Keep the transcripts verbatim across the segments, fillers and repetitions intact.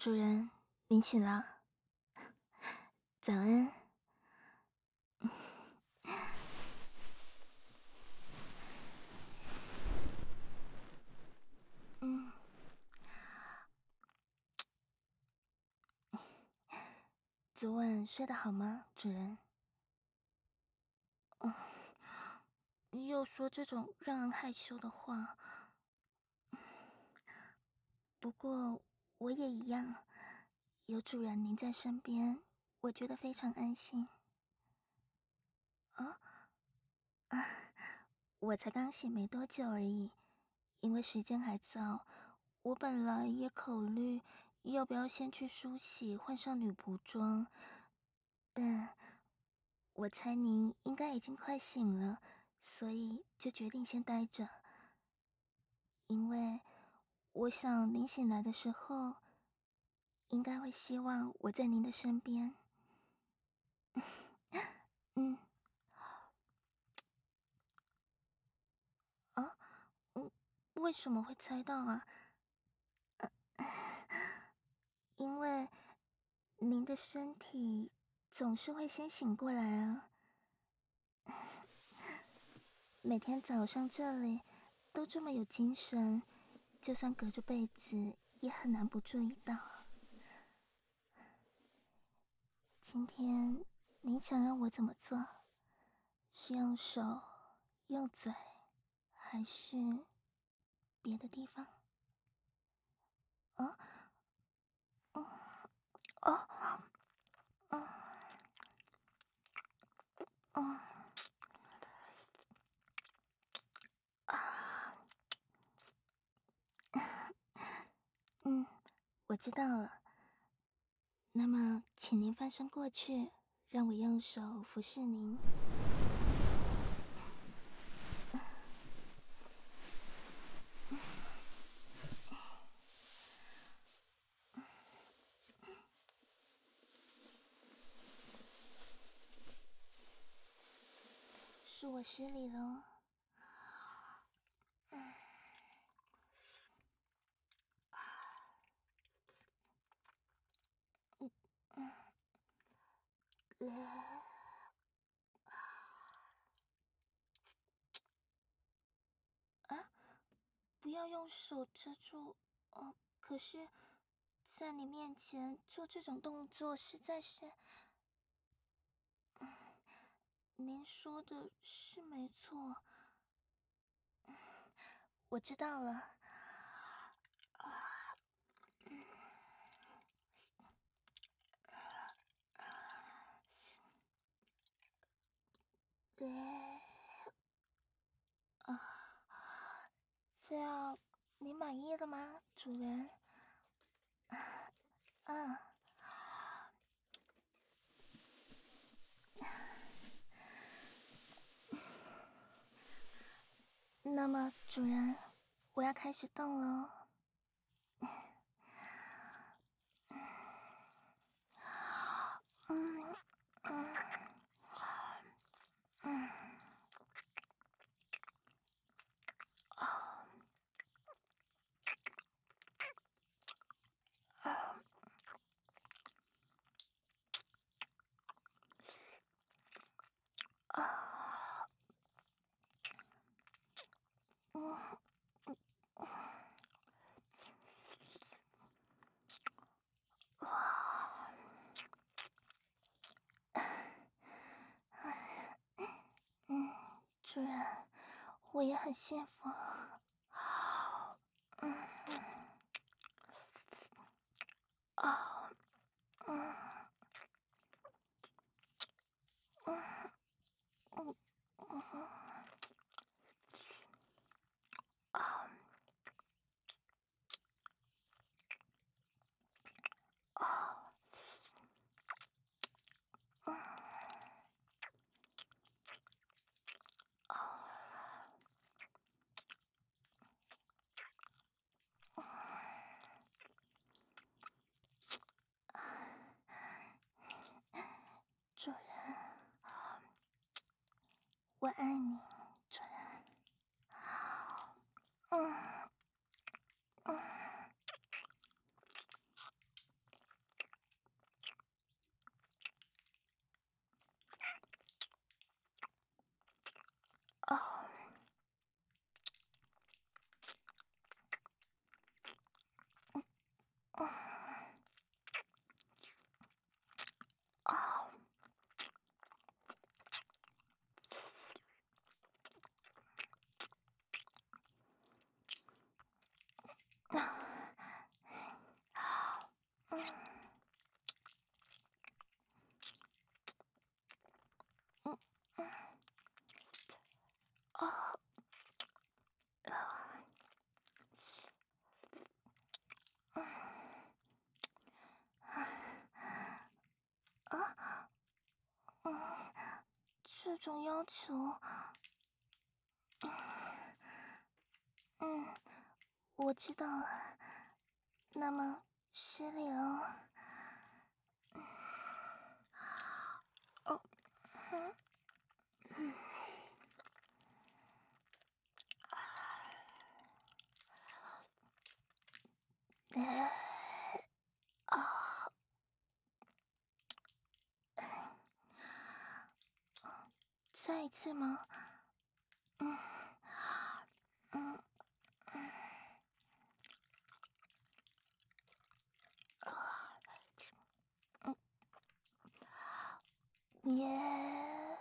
主人，您醒了。早安。嗯。昨晚睡得好吗，主人？哦，又说这种让人害羞的话。不过我也一样，有主人您在身边，我觉得非常安心。啊？啊，我才刚醒没多久而已，因为时间还早，我本来也考虑要不要先去梳洗，换上女仆装，但我猜您应该已经快醒了，所以就决定先待着。因为我想您醒来的时候，应该会希望我在您的身边。嗯。啊？嗯，为什么会猜到啊？因为您的身体总是会先醒过来啊。每天早上这里都这么有精神，就算隔着被子也很难不注意到。今天您想要我怎么做？是用手、用嘴，还是别的地方？啊？嗯。哦。嗯。嗯。啊。嗯，我知道了。那么，请您翻身过去，让我用手服侍您。是我失礼了。嗯。嗯。啊，不要用手遮住。哦，可是，在你面前做这种动作实在是……嗯，您说的是没错。我知道了。对。啊，这样你满意了吗，主人？嗯。那么，主人，我要开始动了。嗯。嗯。嗯。啊。嗯。哇。嗯，主人，我也很幸福。嗯。啊。嗯。嗯。嗯。嗯。啊。啊。嗯。啊。主人，我爱你，主人。嗯。嗯。 种要求。嗯，我知道了。那么失礼了。哦，嗯嗯，哎啊，再一次吗？嗯嗯嗯，嗯也，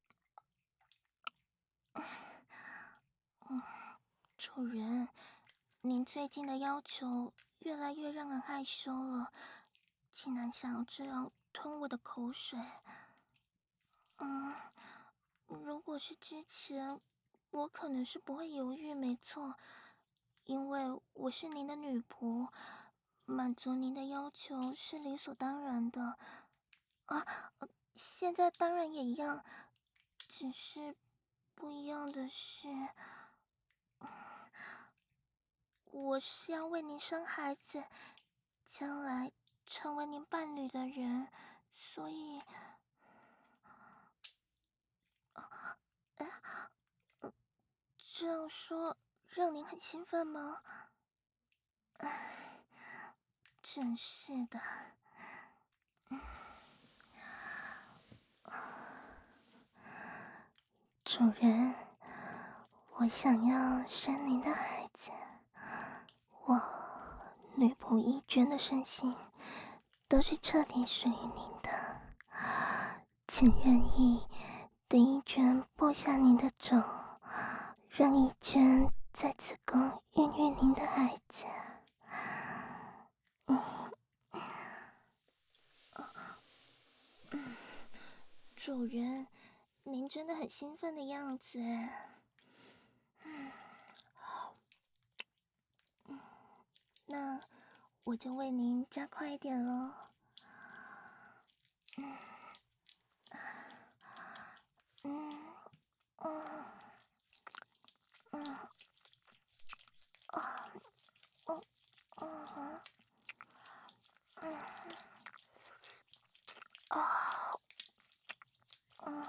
嗯，主人，您最近的要求越来越让人害羞了，竟然想要这样吞我的口水。嗯，如果是之前，我可能是不会犹豫，没错，因为我是您的女仆，满足您的要求是理所当然的。啊，呃现在当然也一样，只是不一样的是，我是要为您生孩子，将来成为您伴侣的人，所以，哎，呃这样说让您很兴奋吗？唉，真是的。主人，我想要生您的孩子，我女仆一娟的身心都是彻底属于您的，请愿意等一娟剥下您的种，让一娟在子宫孕育您的孩子。主人，您真的很兴奋的样子哎。那我就为您加快一点喽。嗯嗯嗯啊嗯嗯嗯啊嗯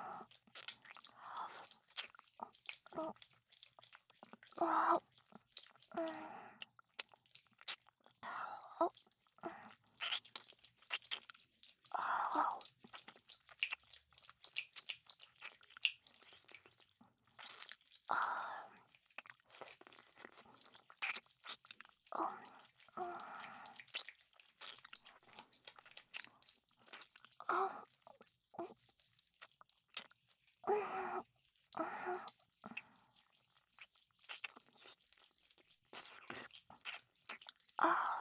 嗯啊嗯哦啊啊哦嗯哦嗯嗯嗯啊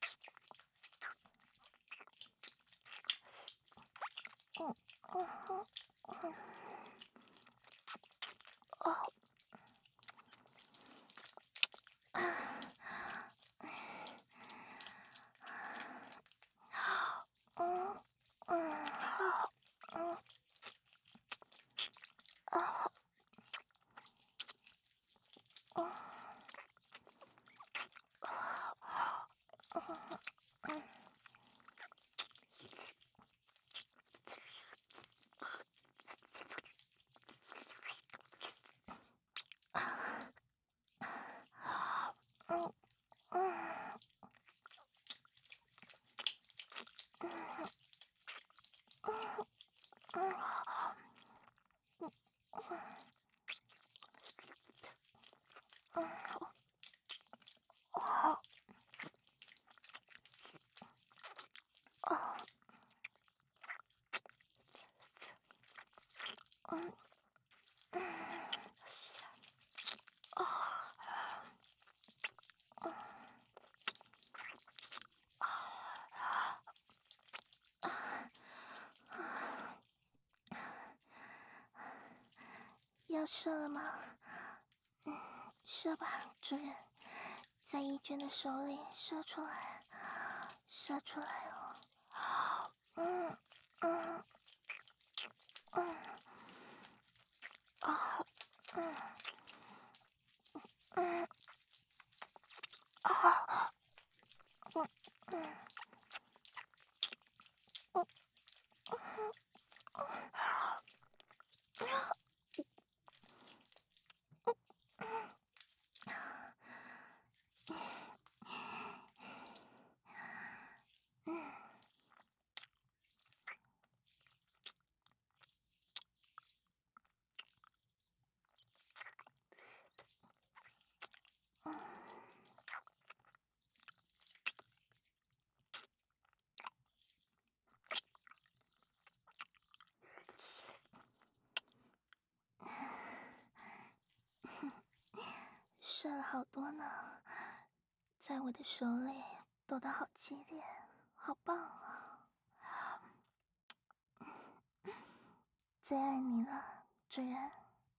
嗯嗯嗯哦嗯嗯好嗯啊嗯嗯嗯嗯好啊嗯嗯啊要射了吗？嗯，射吧，主人，在一娟的手里射出来，射出来哦。嗯嗯嗯嗯啊嗯嗯嗯嗯射了好多呢，在我的手里抖得好激烈，好棒啊！最爱你了，主人。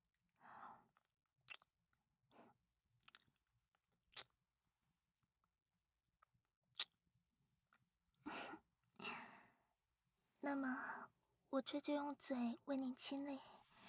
那么，我这就用嘴为你清理。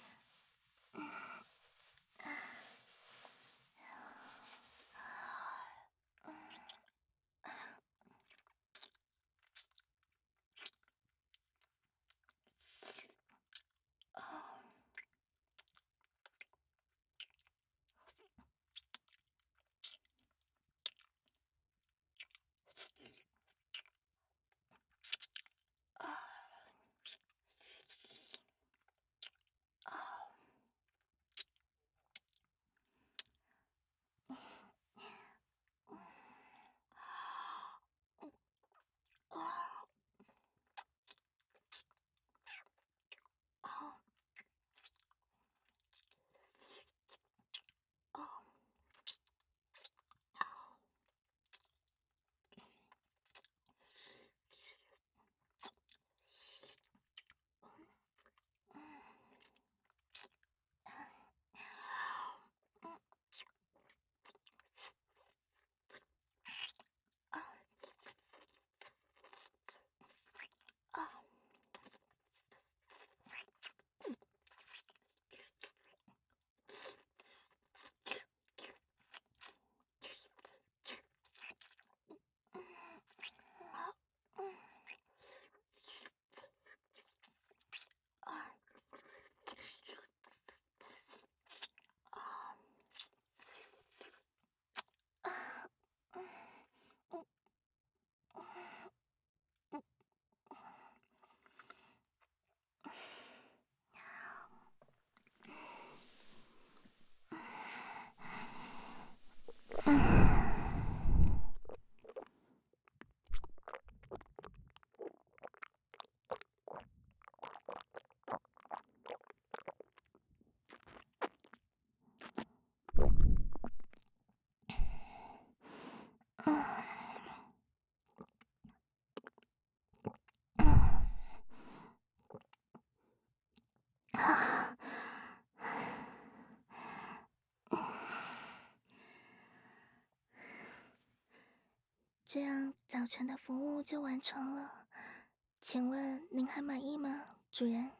这样早晨的服务就完成了，请问您还满意吗，主人？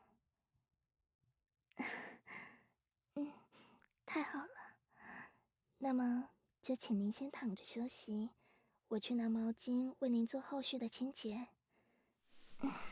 嗯，太好了。那么就请您先躺着休息，我去拿毛巾为您做后续的清洁。